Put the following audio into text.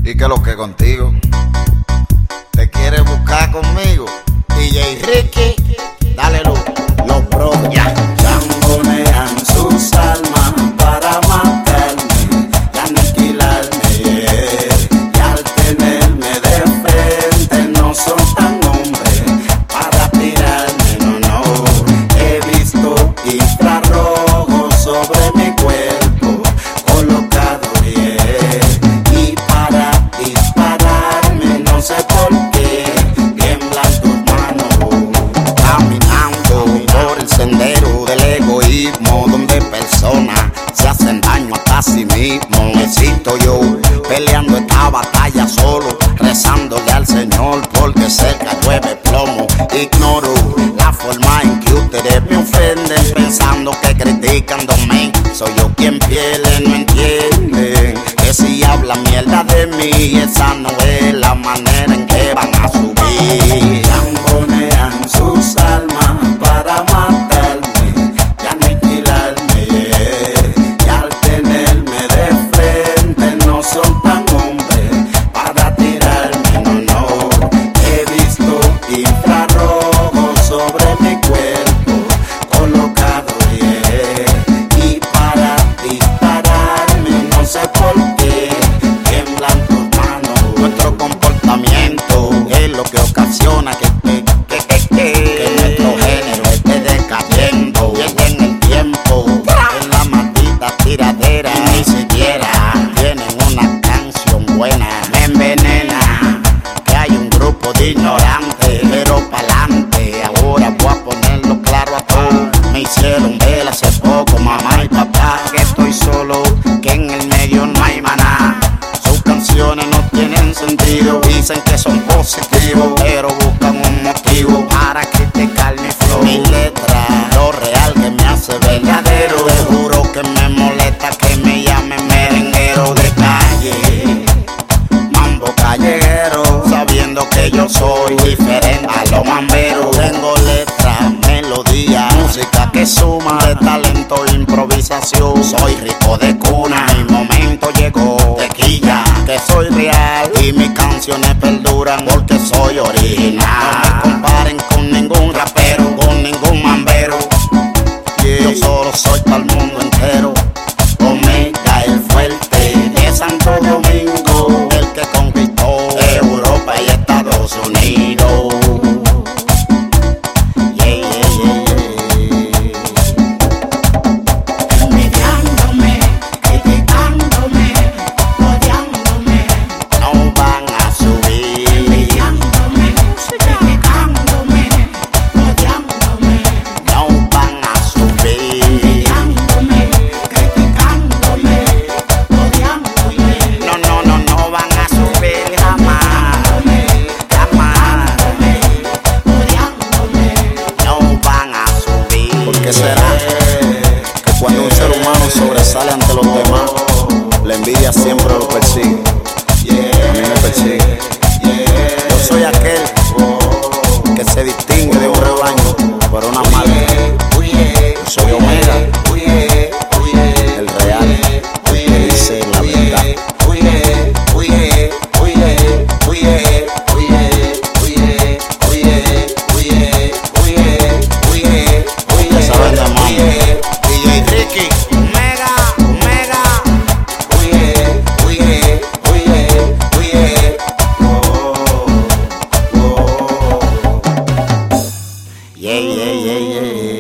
¿Y qué es lo que contigo? ¿Te quieres buscar conmigo? DJ Ricky, dale luz. Los pros ya chambonean sus almas para matarme y aniquilarme, y al tenerme de frente no son tan hombres para tirarme, no. He visto infrarrojos sobre mi cuerpo colocado, y para dispararme no sé por qué tiemblan tus manos. caminando por el sendero del egoísmo, donde personas se hacen daño a sí mismo. Necesito yo peleando esta batalla solo, rezándole al Señor porque cerca llueve plomo. Ignoro la forma en que ustedes me ofenden, pensando que criticándome soy yo quien pierde. No entienden que si hablan mierda de mí, esa no es la manera en que van a subir. Chambonean sus almas para matarme y aniquilarme, y al tenerme de frente no son tan hombres para tirarme, no. He visto infrarrojos sobre mi cuerpo colocado, y para dispararme no sé por qué tiemblan tus manos. Nuestro comportamiento es lo que ocasiona que nuestro género esté decayendo. Y en el tiempo, en la maldita tiradera, y ni siquiera tienen una canción buena. Me envenena que hay un grupo de ignorantes, pero pa'lante. Ahora voy a ponerlo claro a todos. Me hicieron ver hace poco mamá y papá que estoy solo, que en el medio no hay maná. Sus canciones no tienen sentido, dicen que son positivos, pero buscan un motivo para criticar mi flow, mi letra, lo real que me hace verdadero. Te juro que me molesta que me llamen merenguero de calle, mambo callejero, sabiendo que yo soy diferente a los mamberos. Tengo letra, melodía, música que suma, de talento, improvisación. Soy rico de cuna, mi momento llegó. Tequilla, que soy real y mis canciones perduran porque soy original. No me comparen con ningún rapero, con ningún mambero. Yo solo soy para el mundo entero. Omega, el fuerte de Santo Domingo, el que conquistó Europa y Estados Unidos. Envidiándome, criticándome, odiándome, No van a subir. envidiándome, criticándome, odiándome, No van a subir. envidiándome, criticándome, odiándome, No van a subir jamás. Jamás. odiándome. No van a subir. ¿Por qué será que cuando un ser humano sobresale ante los demás, la envidia siempre lo persigue? A mí me persigue. Yo soy aquel que se distingue de un rebaño por una marca. Yo soy Omega, el real, que dice la verdad. Ya saben de mambo. DJ Ricky, Omega, Omega. Yeah.